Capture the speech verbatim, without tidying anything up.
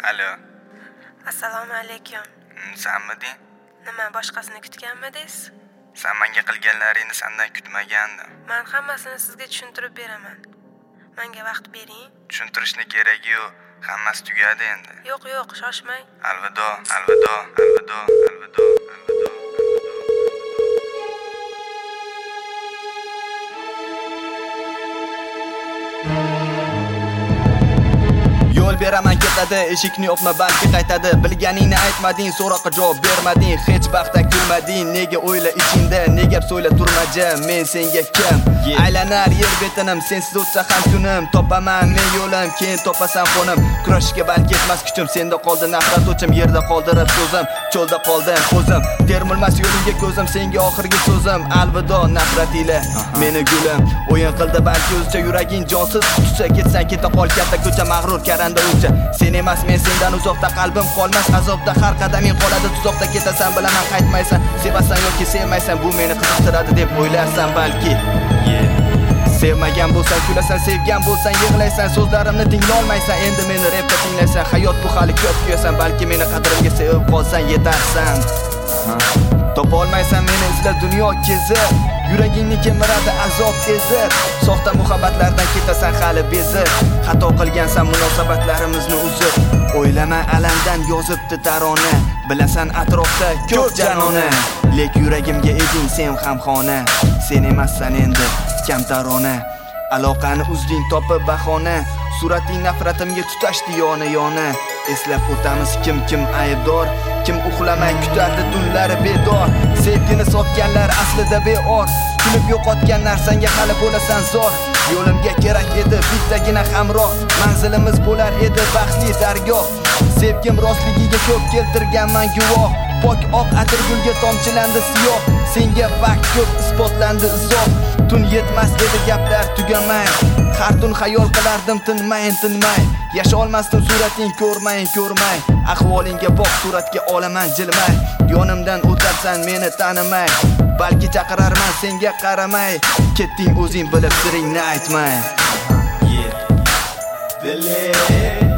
Alo. Assalomu alaykum. Sanmiding? Nima, boshqasini kutganmidingiz? Sen menga qilganlaringni sendan kutmagandim. Men hammasini sizga tushuntirib beraman. Menga vaqt bering. Tushuntirishni keragi yo'q. Hammasi tugadi endi. Yo'q, yo'q, shoshmang. Alvido, alvido, alvido, alvido, alvido. Yo'l beraman ketadi, eshikni yopma balki qaytadi. Bilganingni aytmading, so'roqqa javob bermading, hech vaqtda kulmading. Nega o'yla ichingda, nega so'yla turmaja, men senga kim? Aylanar yer betinim, sensiz o'tsa ham kunim. Topaman men yo'lim, keyin topasan qo'nim. Kurashishga balki yetmas kuchim, senda qoldi nafrat o'chim, yerda qoldirib so'zim, cho'lda qoldim o'zim. Termilmas yo'limga ko'zim, senga oxirgi so'zim. Alvido nafrat ila meni gulim. O'yin qildi balki o'zcha yuraging jonsiz tutsa, ketsan keta qol katta ko'cha mag'rur karanda o'cha. Sen emas men sendan uzoqda, qalbim qolmas azobda, har qadaming qoladi tuzoqda. Ketasan bilaman qaytmaysan, sevasan yoki sevmaysan, bu meni qiziqtiradi deb o'ylarsan balki. Sevmagan bo'lsan kulasan, sevgan bo'lsan yig'laysan, so'zlarimni tinglolmaysan, endi meni repda tinglaysan. Hayot bu hali ko'p kuyasan, balki meni qadrimga sevib qolsan yetarsan. Topolmaysan meni izla dunyo kezib, yuragingni kemiradi azob ezib. Soxta muhabbatlardan ketasan hali bezib, xato qilgansan munosabatlarimizni uzib. O'ylama alamdan yozibdi tarona, bilasan atrofda ko'p janona. Lek yuragimga eding sen ham xona, sen emassan endi kamtarona. Aloqani uzding topib bahona, surating nafratimga tutashdi yona yona. Eslab o'tamiz kim kim aybdor, kim uxlamay kutardi tunlari bedor. Sevgini sotganlar aslida beor, kulib yo'qotgan narsanga hali bo'lasan zor. Yo'limga kerak edi bittagina hamroh, manzilimiz bo'lar edi baxtli dargoh. Sevgim rostligiga ko'p keltirganman guvoh, pok oq atir gulga tomchilandi siyoh. Senga vaqt ko'p isbotlandi izoh, tun yetmas edi gaplar tugamay. Har tun xayol qilardim tinmayin tinmay, yasha olmasdim surating ko'rmayin ko'rmay. Ahvolingga boq suratga olaman jilmay, yonimdan o'tarsan meni tanimay, balki chaqirarman senga qaramay. Ketding o'zing bilib siringni aytmay. Yeah.